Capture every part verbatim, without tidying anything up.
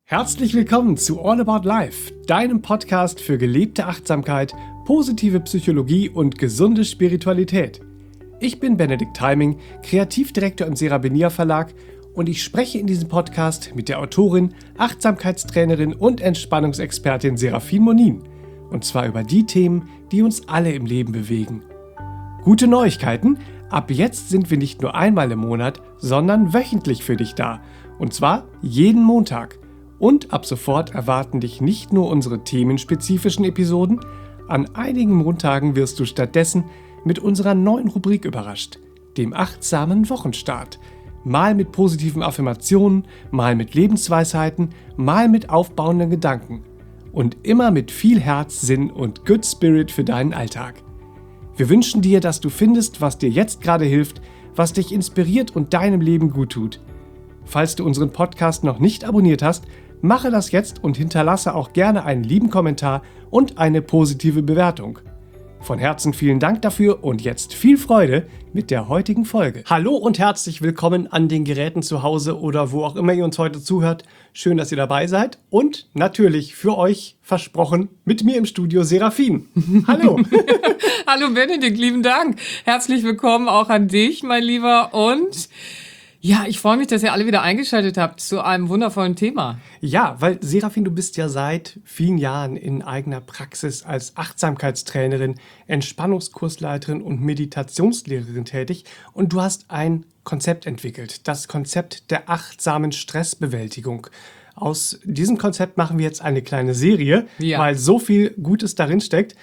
Herzlich willkommen zu All About Life, deinem Podcast für gelebte Achtsamkeit, positive Psychologie und gesunde Spiritualität. Ich bin Benedikt Heiming, Kreativdirektor im Serabenia Verlag und ich spreche in diesem Podcast mit der Autorin, Achtsamkeitstrainerin und Entspannungsexpertin Serafin Monin. Und zwar über die Themen, die uns alle im Leben bewegen. Gute Neuigkeiten, ab jetzt sind wir nicht nur einmal im Monat, sondern wöchentlich für dich da. Und zwar jeden Montag. Und ab sofort erwarten dich nicht nur unsere themenspezifischen Episoden, an einigen Montagen wirst du stattdessen mit unserer neuen Rubrik überrascht, dem achtsamen Wochenstart. Mal mit positiven Affirmationen, mal mit Lebensweisheiten, mal mit aufbauenden Gedanken. Und immer mit viel Herz, Sinn und Good Spirit für deinen Alltag. Wir wünschen dir, dass du findest, was dir jetzt gerade hilft, was dich inspiriert und deinem Leben gut tut. Falls du unseren Podcast noch nicht abonniert hast, mache das jetzt und hinterlasse auch gerne einen lieben Kommentar und eine positive Bewertung. Von Herzen vielen Dank dafür und jetzt viel Freude mit der heutigen Folge. Hallo und herzlich willkommen an den Geräten zu Hause oder wo auch immer ihr uns heute zuhört. Schön, dass ihr dabei seid und natürlich für euch versprochen mit mir im Studio Serafin. Hallo. Hallo Benedikt, lieben Dank. Herzlich willkommen auch an dich, mein Lieber. Und ja, ich freue mich, dass ihr alle wieder eingeschaltet habt zu einem wundervollen Thema. Ja, weil Serafin, du bist ja seit vielen Jahren in eigener Praxis als Achtsamkeitstrainerin, Entspannungskursleiterin und Meditationslehrerin tätig und du hast ein Konzept entwickelt, das Konzept der achtsamen Stressbewältigung. Aus diesem Konzept machen wir jetzt eine kleine Serie, ja, weil so viel Gutes darin steckt.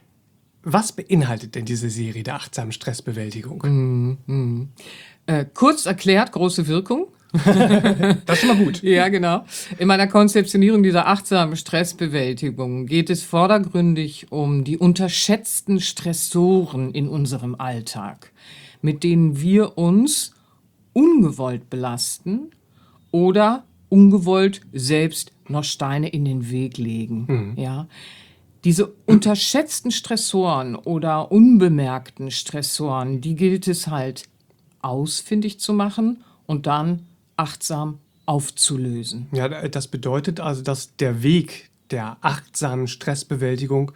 Was beinhaltet denn diese Serie der achtsamen Stressbewältigung? Mhm, mh. Äh, kurz erklärt, große Wirkung. Das ist schon mal gut. Ja, genau. In meiner Konzeptionierung dieser achtsamen Stressbewältigung geht es vordergründig um die unterschätzten Stressoren in unserem Alltag, mit denen wir uns ungewollt belasten oder ungewollt selbst noch Steine in den Weg legen. Mhm. Ja. Diese unterschätzten Stressoren oder unbemerkten Stressoren, die gilt es halt ausfindig zu machen und dann achtsam aufzulösen. Ja, das bedeutet also, dass der Weg der achtsamen Stressbewältigung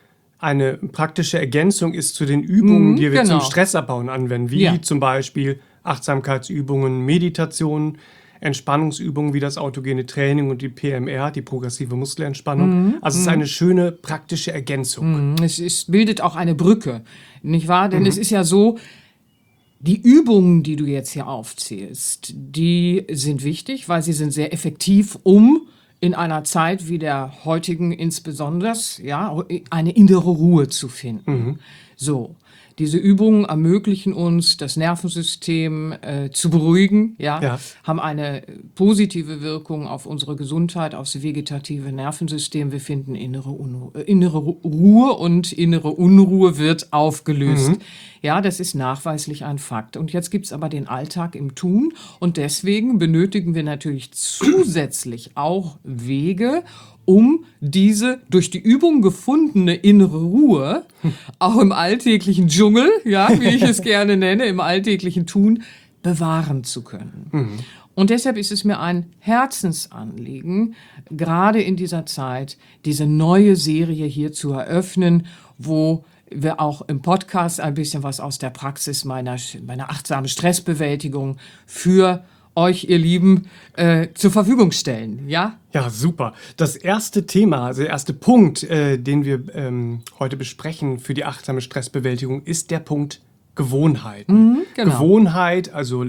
eine praktische Ergänzung ist zu den Übungen, mhm, die wir genau. zum Stressabbauen anwenden, wie ja. zum Beispiel Achtsamkeitsübungen, Meditationen, Entspannungsübungen wie das autogene Training und die P M R, die progressive Muskelentspannung. Mhm. Also es ist eine schöne praktische Ergänzung. Mhm. Es ist, bildet auch eine Brücke, nicht wahr? Denn mhm. es ist ja so, die Übungen, die du jetzt hier aufzählst, die sind wichtig, weil sie sind sehr effektiv, um in einer Zeit wie der heutigen insbesondere, ja, eine innere Ruhe zu finden. Mhm. So. Diese Übungen ermöglichen uns, das Nervensystem äh, zu beruhigen, ja? ja, haben eine positive Wirkung auf unsere Gesundheit, aufs vegetative Nervensystem. Wir finden innere, Unruhe, äh, innere Ruhe und innere Unruhe wird aufgelöst. Mhm. Ja, das ist nachweislich ein Fakt. Und jetzt gibt's aber den Alltag im Tun und deswegen benötigen wir natürlich zusätzlich auch Wege, um diese durch die Übung gefundene innere Ruhe auch im alltäglichen Dschungel, ja, wie ich es gerne nenne, im alltäglichen Tun, bewahren zu können. Mhm. Und deshalb ist es mir ein Herzensanliegen, gerade in dieser Zeit diese neue Serie hier zu eröffnen, wo wir auch im Podcast ein bisschen was aus der Praxis meiner, meiner achtsamen Stressbewältigung für euch, ihr Lieben, äh, zur Verfügung stellen, ja? Ja, super. Das erste Thema, also der erste Punkt, äh, den wir ähm, heute besprechen für die achtsame Stressbewältigung, ist der Punkt Gewohnheiten. Mhm, genau. Gewohnheit, also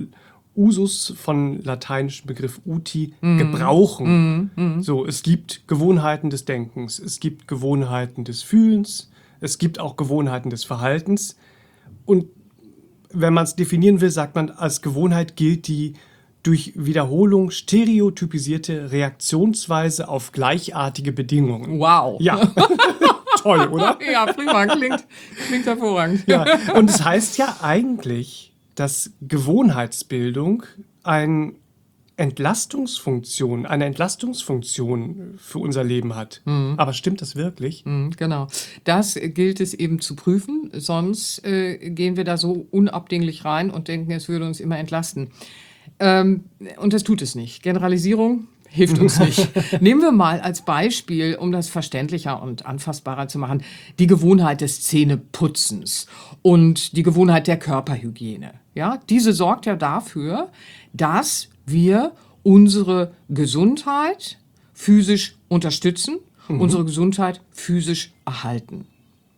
Usus von lateinischem Begriff uti, mhm. gebrauchen. Mhm, mh. So, es gibt Gewohnheiten des Denkens, es gibt Gewohnheiten des Fühlens, es gibt auch Gewohnheiten des Verhaltens. Und wenn man es definieren will, sagt man, als Gewohnheit gilt die durch Wiederholung stereotypisierte Reaktionsweise auf gleichartige Bedingungen. Wow. Ja. Toll, oder? Ja, prima. Klingt, klingt hervorragend. Ja. Und es heißt ja eigentlich, dass Gewohnheitsbildung ein Entlastungsfunktion, eine Entlastungsfunktion für unser Leben hat. Mhm. Aber stimmt das wirklich? Mhm, genau. Das gilt es eben zu prüfen, sonst äh, gehen wir da so unabdinglich rein und denken, es würde uns immer entlasten. Ähm, und das tut es nicht. Generalisierung hilft uns nicht. Nehmen wir mal als Beispiel, um das verständlicher und anfassbarer zu machen, die Gewohnheit des Zähneputzens und die Gewohnheit der Körperhygiene. Ja, diese sorgt ja dafür, dass wir unsere Gesundheit physisch unterstützen, mhm. unsere Gesundheit physisch erhalten.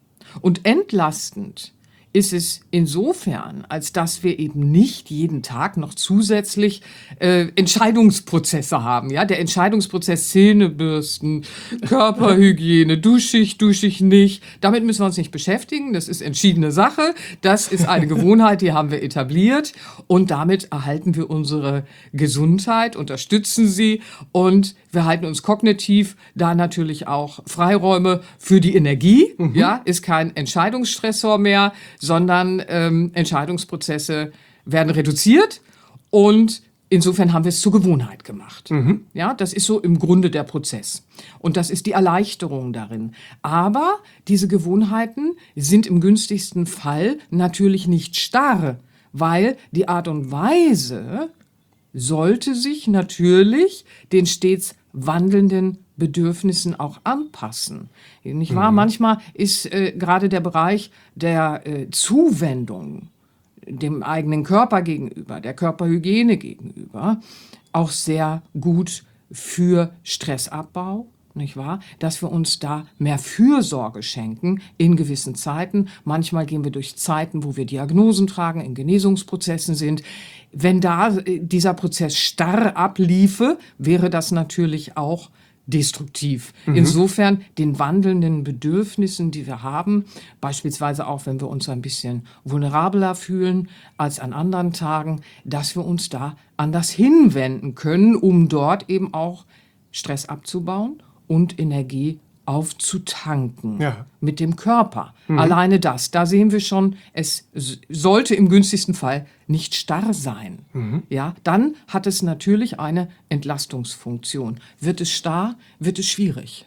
Und entlastend ist es insofern, als dass wir eben nicht jeden Tag noch zusätzlich äh, Entscheidungsprozesse haben. Ja? Der Entscheidungsprozess Zähnebürsten, Körperhygiene, dusche ich, dusche ich nicht. Damit müssen wir uns nicht beschäftigen. Das ist entschiedene Sache. Das ist eine Gewohnheit, die haben wir etabliert. Und damit erhalten wir unsere Gesundheit, unterstützen sie und wir halten uns kognitiv da natürlich auch Freiräume für die Energie. Mhm. Ja, ist kein Entscheidungsstressor mehr, sondern ähm, Entscheidungsprozesse werden reduziert und insofern haben wir es zur Gewohnheit gemacht. Mhm. Ja, das ist so im Grunde der Prozess. Und das ist die Erleichterung darin. Aber diese Gewohnheiten sind im günstigsten Fall natürlich nicht starr, weil die Art und Weise sollte sich natürlich den stets wandelnden Bedürfnissen auch anpassen. Nicht wahr? Mhm. Manchmal ist äh, gerade der Bereich der äh, Zuwendung dem eigenen Körper gegenüber, der Körperhygiene gegenüber, auch sehr gut für Stressabbau, nicht wahr? Dass wir uns da mehr Fürsorge schenken in gewissen Zeiten. Manchmal gehen wir durch Zeiten, wo wir Diagnosen tragen, in Genesungsprozessen sind. Wenn da äh, dieser Prozess starr abliefe, wäre das natürlich auch destruktiv. Mhm. Insofern den wandelnden Bedürfnissen, die wir haben, beispielsweise auch, wenn wir uns ein bisschen vulnerabler fühlen als an anderen Tagen, dass wir uns da anders hinwenden können, um dort eben auch Stress abzubauen und Energie aufzutanken, ja, mit dem Körper. Mhm. Alleine das, da sehen wir schon, es sollte im günstigsten Fall nicht starr sein. Mhm. Ja, dann hat es natürlich eine Entlastungsfunktion. Wird es starr, wird es schwierig.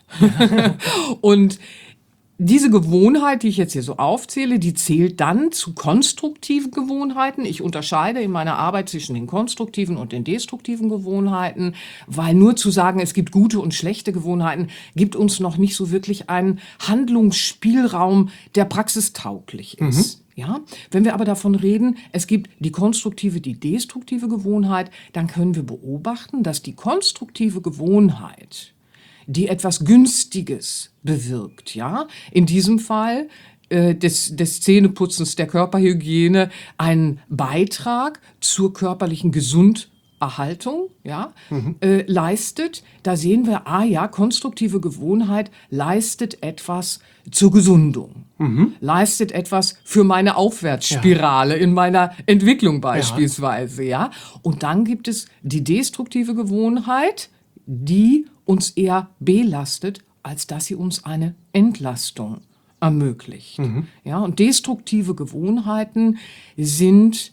Und diese Gewohnheit, die ich jetzt hier so aufzähle, die zählt dann zu konstruktiven Gewohnheiten. Ich unterscheide in meiner Arbeit zwischen den konstruktiven und den destruktiven Gewohnheiten, weil nur zu sagen, es gibt gute und schlechte Gewohnheiten, gibt uns noch nicht so wirklich einen Handlungsspielraum, der praxistauglich ist. Mhm. Ja? Wenn wir aber davon reden, es gibt die konstruktive, die destruktive Gewohnheit, dann können wir beobachten, dass die konstruktive Gewohnheit, die etwas Günstiges bewirkt, ja, in diesem Fall äh, des, des Zähneputzens, der Körperhygiene, einen Beitrag zur körperlichen Gesunderhaltung, ja, mhm. äh, leistet. Da sehen wir, ah ja, konstruktive Gewohnheit leistet etwas zur Gesundung, mhm. leistet etwas für meine Aufwärtsspirale, ja, in meiner Entwicklung beispielsweise, ja. ja. Und dann gibt es die destruktive Gewohnheit, die uns eher belastet, als dass sie uns eine Entlastung ermöglicht. Mhm. Ja, und destruktive Gewohnheiten sind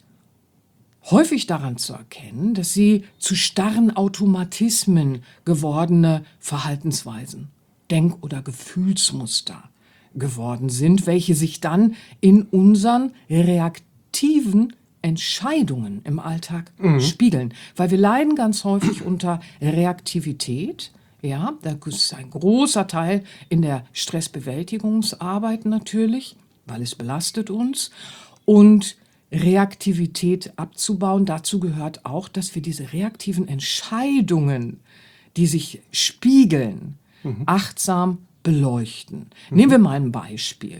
häufig daran zu erkennen, dass sie zu starren Automatismen gewordene Verhaltensweisen, Denk- oder Gefühlsmuster geworden sind, welche sich dann in unseren reaktiven Entscheidungen im Alltag mhm. spiegeln. Weil wir leiden ganz häufig unter Reaktivität. Ja, da ist ein großer Teil in der Stressbewältigungsarbeit natürlich, weil es belastet uns. Und Reaktivität abzubauen, dazu gehört auch, dass wir diese reaktiven Entscheidungen, die sich spiegeln, mhm. achtsam beleuchten. Mhm. Nehmen wir mal ein Beispiel.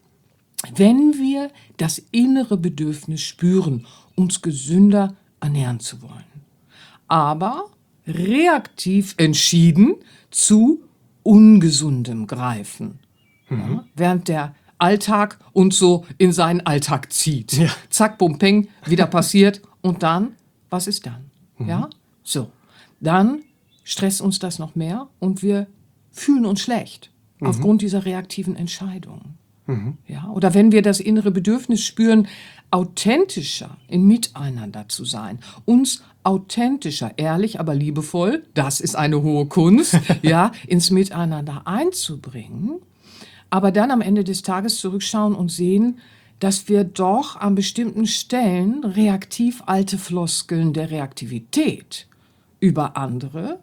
Wenn wir das innere Bedürfnis spüren, uns gesünder ernähren zu wollen, aber reaktiv entschieden zu Ungesundem greifen, mhm. ja, während der Alltag uns so in seinen Alltag zieht. Ja. Zack, bum, peng, wieder passiert und dann, was ist dann? Mhm. Ja, so, dann stresst uns das noch mehr und wir fühlen uns schlecht mhm. aufgrund dieser reaktiven Entscheidungen. Mhm. Ja, oder wenn wir das innere Bedürfnis spüren, authentischer im Miteinander zu sein, uns authentischer, ehrlich, aber liebevoll, das ist eine hohe Kunst, ja, ins Miteinander einzubringen, aber dann am Ende des Tages zurückschauen und sehen, dass wir doch an bestimmten Stellen reaktiv alte Floskeln der Reaktivität über andere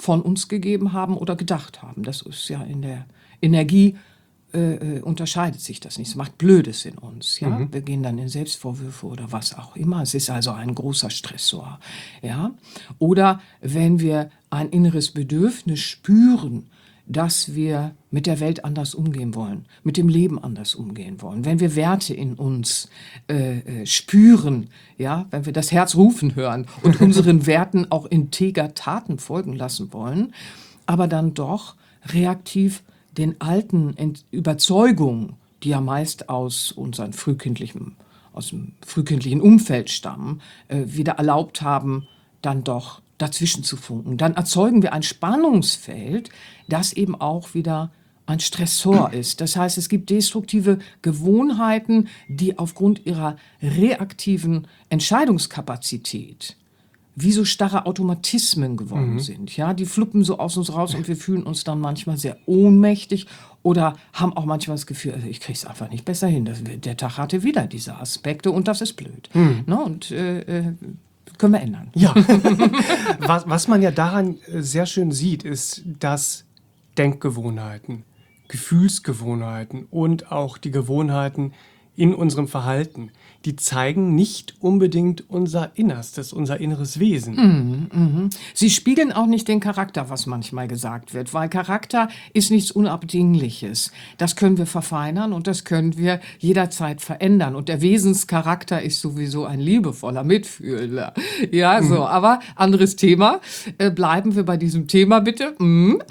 von uns gegeben haben oder gedacht haben. Das ist ja in der Energie, äh, unterscheidet sich das nicht. Es macht Blödes in uns. Ja? Mhm. Wir gehen dann in Selbstvorwürfe oder was auch immer. Es ist also ein großer Stressor. Ja? Oder wenn wir ein inneres Bedürfnis spüren, dass wir mit der Welt anders umgehen wollen, mit dem Leben anders umgehen wollen, wenn wir Werte in uns äh, äh, spüren, ja, wenn wir das Herz rufen hören und unseren Werten auch integer Taten folgen lassen wollen, aber dann doch reaktiv den alten Ent- Überzeugungen, die ja meist aus unserem frühkindlichen, aus dem frühkindlichen Umfeld stammen, äh, wieder erlaubt haben, dann doch dazwischen zu funken. Dann erzeugen wir ein Spannungsfeld, das eben auch wieder ein Stressor ist. Das heißt, es gibt destruktive Gewohnheiten, die aufgrund ihrer reaktiven Entscheidungskapazität wie so starre Automatismen geworden mhm. sind. Ja, die fluppen so aus uns raus und wir fühlen uns dann manchmal sehr ohnmächtig oder haben auch manchmal das Gefühl, also ich kriege es einfach nicht besser hin. Das, der Tag hatte wieder diese Aspekte und das ist blöd. Mhm. Ne? Und äh, können wir ändern. Ja, was, was man ja daran sehr schön sieht, ist, dass Denkgewohnheiten, Gefühlsgewohnheiten und auch die Gewohnheiten in unserem Verhalten, die zeigen nicht unbedingt unser Innerstes, unser inneres Wesen. Mhm, mhm. Sie spiegeln auch nicht den Charakter, was manchmal gesagt wird, weil Charakter ist nichts Unabdingliches. Das können wir verfeinern und das können wir jederzeit verändern. Und der Wesenscharakter ist sowieso ein liebevoller Mitfühler. Ja, so, mhm. aber anderes Thema. Äh, bleiben wir bei diesem Thema bitte. Mhm.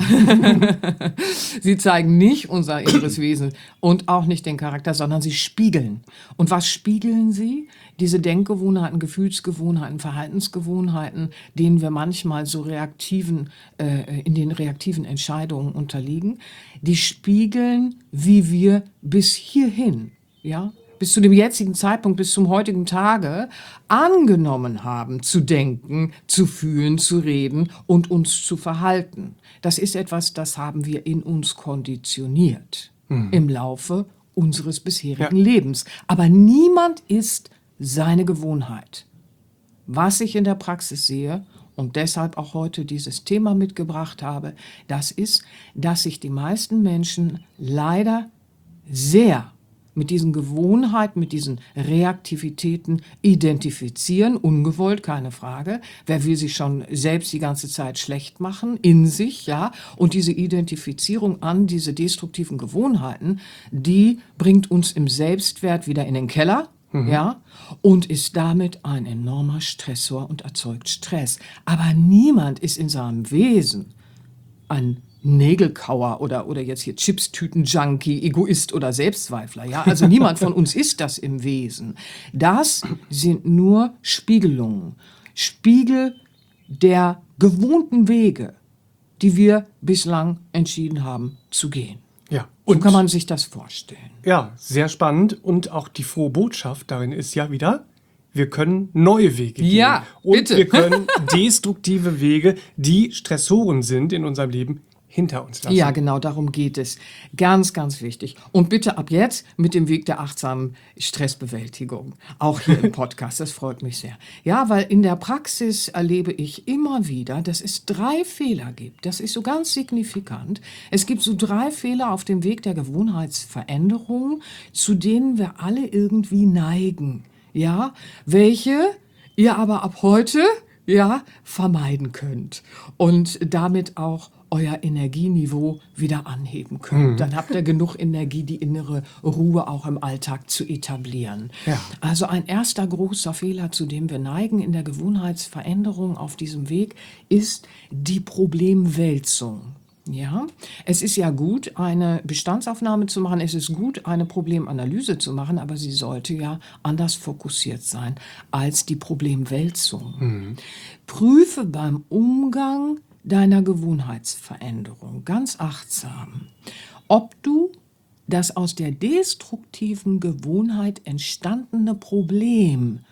Sie zeigen nicht unser inneres Wesen und auch nicht den Charakter, sondern sie spiegeln. Und was spiegeln sie? Diese Denkgewohnheiten, Gefühlsgewohnheiten, Verhaltensgewohnheiten, denen wir manchmal so reaktiven, äh, in den reaktiven Entscheidungen unterliegen, die spiegeln, wie wir bis hierhin, ja, bis zu dem jetzigen Zeitpunkt, bis zum heutigen Tage angenommen haben, zu denken, zu fühlen, zu reden und uns zu verhalten. Das ist etwas, das haben wir in uns konditioniert mhm. im Laufe unseres bisherigen ja. Lebens. Aber niemand ist seine Gewohnheit. Was ich in der Praxis sehe und deshalb auch heute dieses Thema mitgebracht habe, das ist, dass sich die meisten Menschen leider sehr mit diesen Gewohnheiten, mit diesen Reaktivitäten identifizieren, ungewollt, keine Frage. Wer will sich schon selbst die ganze Zeit schlecht machen, in sich, ja? Und diese Identifizierung an diese destruktiven Gewohnheiten, die bringt uns im Selbstwert wieder in den Keller, mhm. ja? Und ist damit ein enormer Stressor und erzeugt Stress. Aber niemand ist in seinem Wesen ein Nägelkauer oder, oder jetzt hier Chipstüten-Junkie, Egoist oder Selbstzweifler. Ja? Also niemand von uns ist das im Wesen. Das sind nur Spiegelungen. Spiegel der gewohnten Wege, die wir bislang entschieden haben zu gehen. Ja, und so kann man sich das vorstellen. Ja, sehr spannend. Und auch die frohe Botschaft darin ist ja wieder, wir können neue Wege gehen. Ja, und bitte. wir können destruktive Wege, die Stressoren sind in unserem Leben, hinter uns lassen. Ja, genau, darum geht es. Ganz, ganz wichtig. Und bitte ab jetzt mit dem Weg der achtsamen Stressbewältigung. Auch hier im Podcast, das freut mich sehr. Ja, weil in der Praxis erlebe ich immer wieder, dass es drei Fehler gibt. Das ist so ganz signifikant. Es gibt so drei Fehler auf dem Weg der Gewohnheitsveränderung, zu denen wir alle irgendwie neigen. Ja, welche ihr aber ab heute, ja, vermeiden könnt. Und damit auch euer Energieniveau wieder anheben könnt. Mhm. Dann habt ihr genug Energie, die innere Ruhe auch im Alltag zu etablieren. Ja. Also ein erster großer Fehler, zu dem wir neigen in der Gewohnheitsveränderung auf diesem Weg, ist die Problemwälzung. Ja, es ist ja gut, eine Bestandsaufnahme zu machen, es ist gut, eine Problemanalyse zu machen, aber sie sollte ja anders fokussiert sein als die Problemwälzung. Mhm. Prüfe beim Umgang deiner Gewohnheitsveränderung ganz achtsam, ob du das aus der destruktiven Gewohnheit entstandene Problem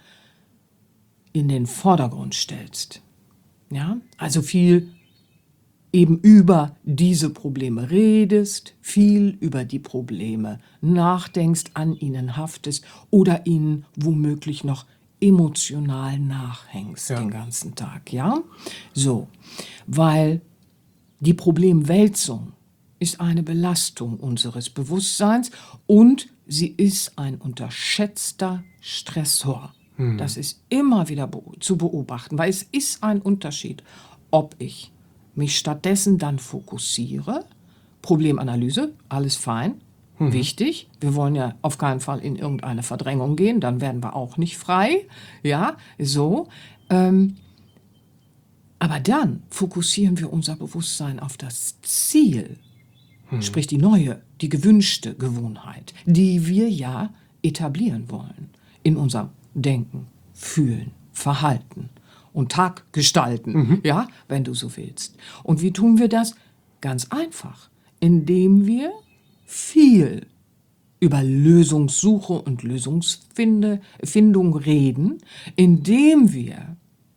in den Vordergrund stellst. Ja, also viel eben über diese Probleme redest, viel über die Probleme nachdenkst, an ihnen haftest oder ihnen womöglich noch emotional nachhängst ja. den ganzen Tag, ja? So, weil Die Problemwälzung ist eine Belastung unseres Bewusstseins und sie ist ein unterschätzter Stressor. Hm. Das ist immer wieder be- zu beobachten, weil es ist ein Unterschied, ob ich mich stattdessen dann fokussiere, Problemanalyse, alles fein, hm. wichtig. Wir wollen ja auf keinen Fall in irgendeine Verdrängung gehen, dann werden wir auch nicht frei. Ja, so. Ähm, aber dann fokussieren wir unser Bewusstsein auf das Ziel, hm. sprich die neue, die gewünschte Gewohnheit, die wir ja etablieren wollen in unserem Denken, Fühlen, Verhalten und Tag gestalten, mhm. ja, wenn du so willst. Und wie tun wir das? Ganz einfach, indem wir viel über Lösungssuche und Lösungsfindung reden, indem wir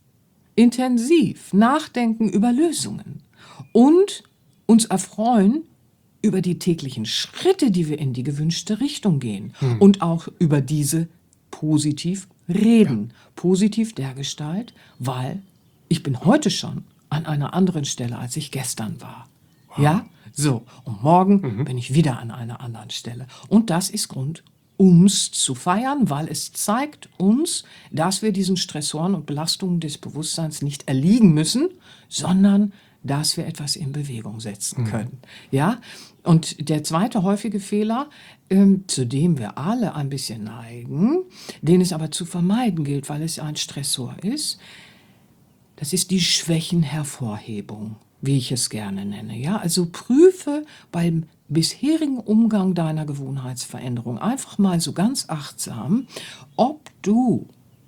intensiv nachdenken über Lösungen und uns erfreuen über die täglichen Schritte, die wir in die gewünschte Richtung gehen hm. und auch über diese positiv reden. Ja. Positiv dergestalt, weil ich bin heute schon an einer anderen Stelle, als ich gestern war. Wow. Ja, so. Und morgen mhm. bin ich wieder an einer anderen Stelle. Und das ist Grund, um's zu feiern, weil es zeigt uns, dass wir diesen Stressoren und Belastungen des Bewusstseins nicht erliegen müssen, sondern dass wir etwas in Bewegung setzen können. Mhm. Ja? Und der zweite häufige Fehler, ähm, zu dem wir alle ein bisschen neigen, den es aber zu vermeiden gilt, weil es ein Stressor ist, das ist die Schwächenhervorhebung, wie ich es gerne nenne. Ja? Also prüfe beim bisherigen Umgang deiner Gewohnheitsveränderung einfach mal so ganz achtsam, ob du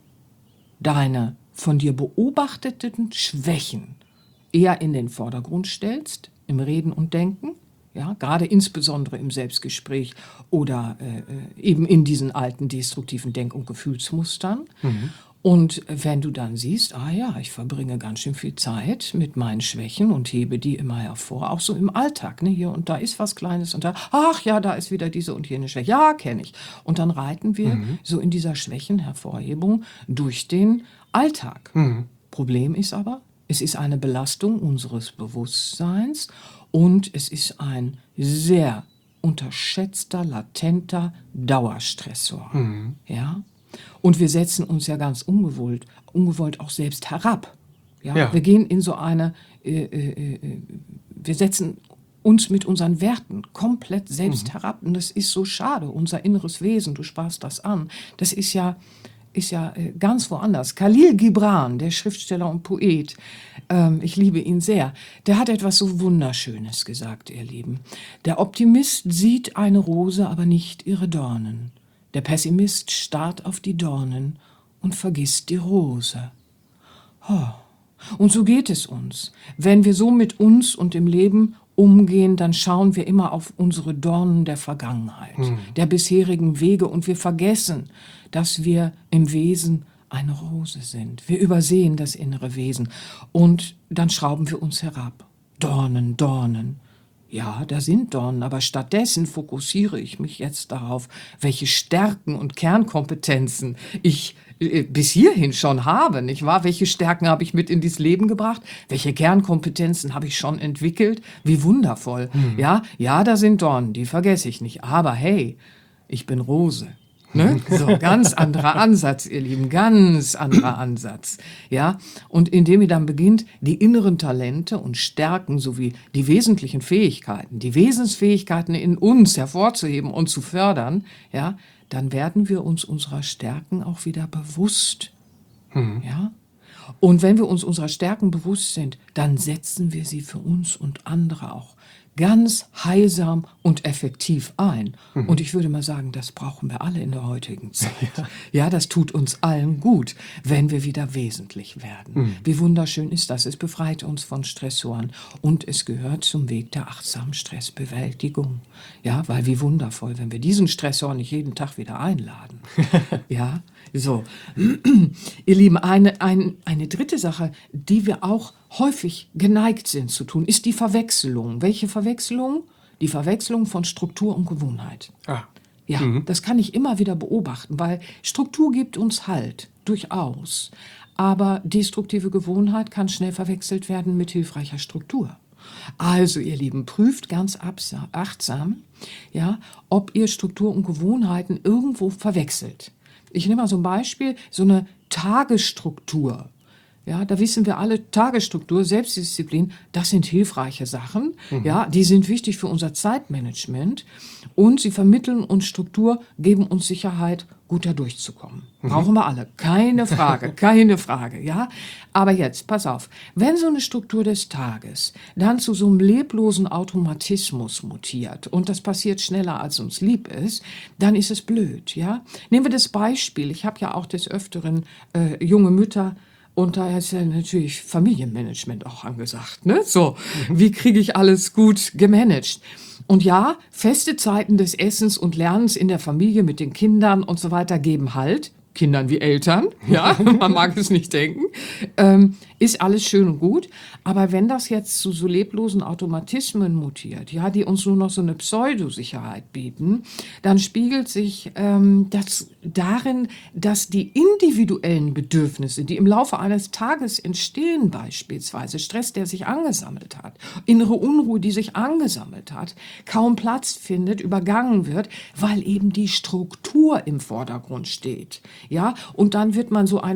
deine von dir beobachteten Schwächen eher in den Vordergrund stellst, im Reden und Denken, ja, gerade insbesondere im Selbstgespräch oder äh, eben in diesen alten destruktiven Denk- und Gefühlsmustern. Mhm. Und wenn du dann siehst, ah ja, ich verbringe ganz schön viel Zeit mit meinen Schwächen und hebe die immer hervor, auch so im Alltag, ne, hier und da ist was Kleines und da, ach ja, da ist wieder diese und jene Schwäche, ja, kenne ich. Und dann reiten wir mhm. so in dieser Schwächenhervorhebung durch den Alltag. Mhm. Problem ist aber, es ist eine Belastung unseres Bewusstseins und es ist ein sehr unterschätzter, latenter Dauerstressor. Mhm. Ja? Und wir setzen uns ja ganz ungewollt, ungewollt auch selbst herab. Ja? Ja. Wir gehen in so eine, äh, äh, äh, wir setzen uns mit unseren Werten komplett selbst mhm. herab. Und das ist so schade, unser inneres Wesen, du sprachst das an, das ist ja, ist ja äh, ganz woanders. Khalil Gibran, der Schriftsteller und Poet, ähm, ich liebe ihn sehr, der hat etwas so Wunderschönes gesagt, ihr Lieben. Der Optimist sieht eine Rose, aber nicht ihre Dornen. Der Pessimist starrt auf die Dornen und vergisst die Rose. Oh. Und so geht es uns. Wenn wir so mit uns und dem Leben umgehen, dann schauen wir immer auf unsere Dornen der Vergangenheit, hm. der bisherigen Wege und wir vergessen, dass wir im Wesen eine Rose sind. Wir übersehen das innere Wesen und dann schrauben wir uns herab. Dornen, Dornen. Ja, da sind Dornen, aber stattdessen fokussiere ich mich jetzt darauf, welche Stärken und Kernkompetenzen ich äh, bis hierhin schon habe, nicht wahr? Welche Stärken habe ich mit in dieses Leben gebracht? Welche Kernkompetenzen habe ich schon entwickelt? Wie wundervoll. Hm. Ja, ja, da sind Dornen, die vergesse ich nicht. Aber hey, ich bin Rose. Ne? So, ganz anderer Ansatz, ihr Lieben, ganz anderer Ansatz. Ja? Und indem ihr dann beginnt, die inneren Talente und Stärken sowie die wesentlichen Fähigkeiten, die Wesensfähigkeiten in uns hervorzuheben und zu fördern, ja, dann werden wir uns unserer Stärken auch wieder bewusst. Mhm. Ja? Und wenn wir uns unserer Stärken bewusst sind, dann setzen wir sie für uns und andere auch ganz heilsam und effektiv ein. Mhm. Und ich würde mal sagen, das brauchen wir alle in der heutigen Zeit. Ja, ja, das tut uns allen gut, wenn wir wieder wesentlich werden. Mhm. Wie wunderschön ist das. Es befreit uns von Stressoren und es gehört zum Weg der achtsamen Stressbewältigung. Ja, weil wie wundervoll, wenn wir diesen Stressor nicht jeden Tag wieder einladen. Ja, so. Ihr Lieben, eine, ein, eine dritte Sache, die wir auch häufig geneigt sind zu tun, ist die Verwechslung. Welche Verwechslung? Die Verwechslung von Struktur und Gewohnheit. Ah. Ja, mhm. Das kann ich immer wieder beobachten, weil Struktur gibt uns Halt, durchaus. Aber destruktive Gewohnheit kann schnell verwechselt werden mit hilfreicher Struktur. Also, ihr Lieben, prüft ganz achtsam, ja, ob ihr Struktur und Gewohnheiten irgendwo verwechselt. Ich nehme mal so ein Beispiel, so eine Tagesstruktur. Ja, da wissen wir alle, Tagesstruktur, Selbstdisziplin, das sind hilfreiche Sachen. Mhm. Ja, die sind wichtig für unser Zeitmanagement und sie vermitteln uns Struktur, geben uns Sicherheit, gut da durchzukommen. Mhm. Brauchen wir alle, keine Frage, keine Frage, ja. Aber jetzt, pass auf, wenn so eine Struktur des Tages dann zu so einem leblosen Automatismus mutiert und das passiert schneller, als uns lieb ist, dann ist es blöd, ja. Nehmen wir das Beispiel, ich habe ja auch des Öfteren äh, junge Mütter, und da ist ja natürlich Familienmanagement auch angesagt, ne? So, wie kriege ich alles gut gemanagt? Und ja, feste Zeiten des Essens und Lernens in der Familie mit den Kindern und so weiter geben Halt. Kindern wie Eltern, ja, man mag es nicht denken, ähm, ist alles schön und gut. Aber wenn das jetzt zu so leblosen Automatismen mutiert, ja, die uns nur noch so eine Pseudosicherheit bieten, dann spiegelt sich ähm, das darin, dass die individuellen Bedürfnisse, die im Laufe eines Tages entstehen, beispielsweise Stress, der sich angesammelt hat, innere Unruhe, die sich angesammelt hat, kaum Platz findet, übergangen wird, weil eben die Struktur im Vordergrund steht. Ja, und dann wird man so ein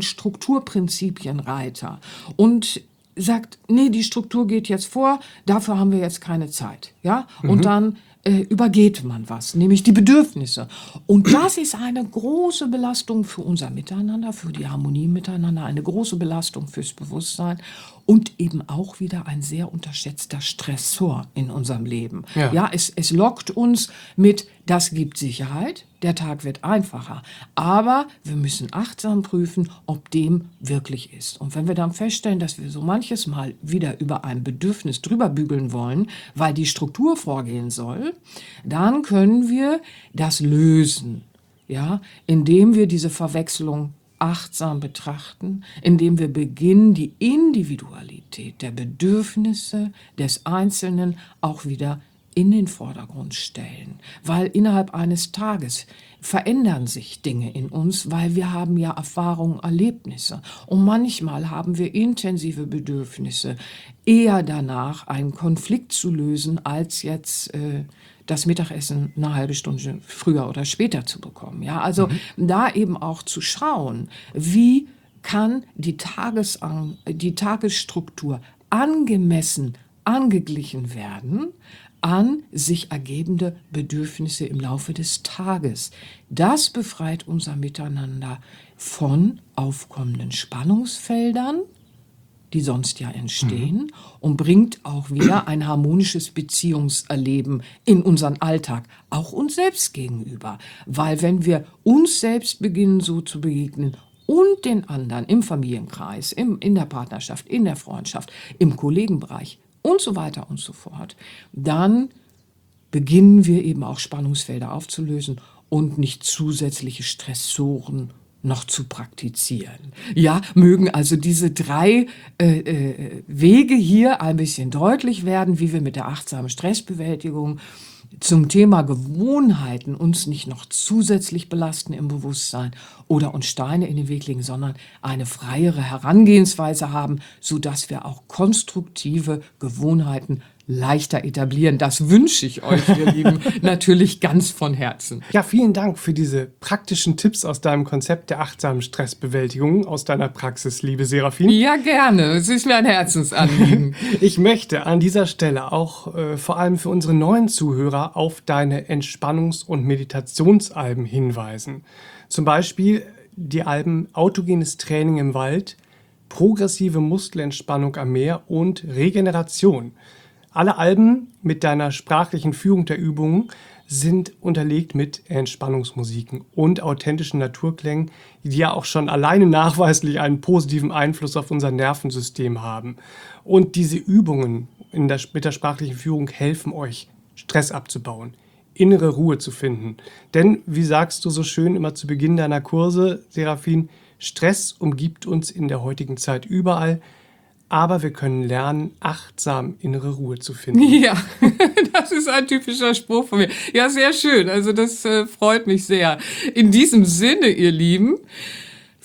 Strukturprinzipienreiter und sagt, nee, die Struktur geht jetzt vor, dafür haben wir jetzt keine Zeit. Ja, mhm. Und dann äh, übergeht man was, nämlich die Bedürfnisse. Und das ist eine große Belastung für unser Miteinander, für die Harmonie miteinander, eine große Belastung fürs Bewusstsein und eben auch wieder ein sehr unterschätzter Stressor in unserem Leben. Ja, ja es, es lockt uns mit, das gibt Sicherheit, der Tag wird einfacher. Aber wir müssen achtsam prüfen, ob dem wirklich ist. Und wenn wir dann feststellen, dass wir so manches Mal wieder über ein Bedürfnis drüber bügeln wollen, weil die Struktur vorgehen soll, dann können wir das lösen, ja, indem wir diese Verwechslung achtsam betrachten, indem wir beginnen, die Individualität der Bedürfnisse des Einzelnen auch wieder in den Vordergrund stellen. Weil innerhalb eines Tages verändern sich Dinge in uns, weil wir haben ja Erfahrungen, Erlebnisse. Und manchmal haben wir intensive Bedürfnisse, eher danach einen Konflikt zu lösen, als jetzt äh, das Mittagessen eine halbe Stunde früher oder später zu bekommen. Ja, also mhm. da eben auch zu schauen, wie kann die, Tagesang- die Tagesstruktur angemessen angeglichen werden an sich ergebende Bedürfnisse im Laufe des Tages. Das befreit unser Miteinander von aufkommenden Spannungsfeldern, die sonst ja entstehen, mhm. und bringt auch wieder ein harmonisches Beziehungserleben in unseren Alltag, auch uns selbst gegenüber. Weil wenn wir uns selbst beginnen so zu begegnen und den anderen im Familienkreis, im, in der Partnerschaft, in der Freundschaft, im Kollegenbereich und so weiter und so fort, dann beginnen wir eben auch Spannungsfelder aufzulösen und nicht zusätzliche Stressoren noch zu praktizieren. Ja, mögen also diese drei äh, äh, Wege hier ein bisschen deutlich werden, wie wir mit der achtsamen Stressbewältigung zum Thema Gewohnheiten uns nicht noch zusätzlich belasten im Bewusstsein oder uns Steine in den Weg legen, sondern eine freiere Herangehensweise haben, sodass wir auch konstruktive Gewohnheiten leichter etablieren. Das wünsche ich euch, ihr Lieben, natürlich ganz von Herzen. Ja, vielen Dank für diese praktischen Tipps aus deinem Konzept der achtsamen Stressbewältigung, aus deiner Praxis, liebe Serafin. Ja, gerne. Es ist mir ein Herzensanliegen. Ich möchte an dieser Stelle auch äh, vor allem für unsere neuen Zuhörer auf deine Entspannungs- und Meditationsalben hinweisen. Zum Beispiel die Alben Autogenes Training im Wald, Progressive Muskelentspannung am Meer und Regeneration. Alle Alben mit deiner sprachlichen Führung der Übungen sind unterlegt mit Entspannungsmusiken und authentischen Naturklängen, die ja auch schon alleine nachweislich einen positiven Einfluss auf unser Nervensystem haben. Und diese Übungen in der, mit der sprachlichen Führung helfen euch, Stress abzubauen, innere Ruhe zu finden. Denn, wie sagst du so schön immer zu Beginn deiner Kurse, Serafin, Stress umgibt uns in der heutigen Zeit überall, aber wir können lernen, achtsam innere Ruhe zu finden. Ja, das ist ein typischer Spruch von mir. Ja, sehr schön. Also das äh, freut mich sehr. In diesem Sinne, ihr Lieben,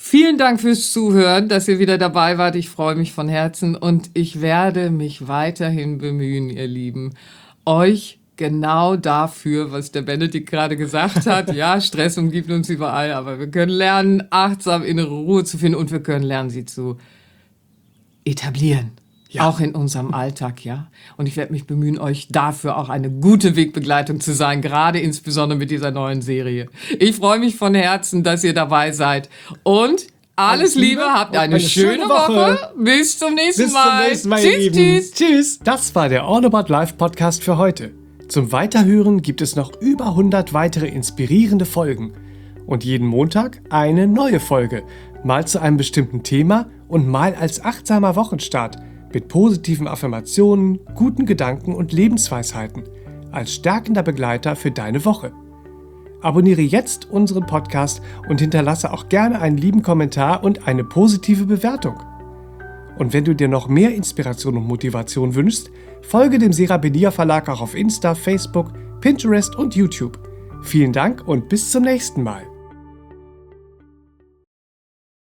Vielen Dank fürs Zuhören, dass ihr wieder dabei wart. Ich freue mich von Herzen und ich werde mich weiterhin bemühen, ihr Lieben, euch genau dafür, was der Benedikt gerade gesagt hat. Ja, Stress umgibt uns überall, aber wir können lernen, achtsam innere Ruhe zu finden und wir können lernen, sie zu etablieren. Ja. Auch in unserem Alltag, ja. Und ich werde mich bemühen, euch dafür auch eine gute Wegbegleitung zu sein, gerade insbesondere mit dieser neuen Serie. Ich freue mich von Herzen, dass ihr dabei seid. Und alles, alles Liebe, habt eine, eine schöne, schöne Woche. Woche. Bis zum nächsten Bis Mal. Zum nächsten Mal tschüss, tschüss. Tschüss. Das war der All About Life Podcast für heute. Zum Weiterhören gibt es noch über hundert weitere inspirierende Folgen. Und jeden Montag eine neue Folge. Mal zu einem bestimmten Thema und mal als achtsamer Wochenstart. Mit positiven Affirmationen, guten Gedanken und Lebensweisheiten als stärkender Begleiter für deine Woche. Abonniere jetzt unseren Podcast und hinterlasse auch gerne einen lieben Kommentar und eine positive Bewertung. Und wenn du dir noch mehr Inspiration und Motivation wünschst, folge dem Serapedia Verlag auch auf Insta, Facebook, Pinterest und YouTube. Vielen Dank und bis zum nächsten Mal.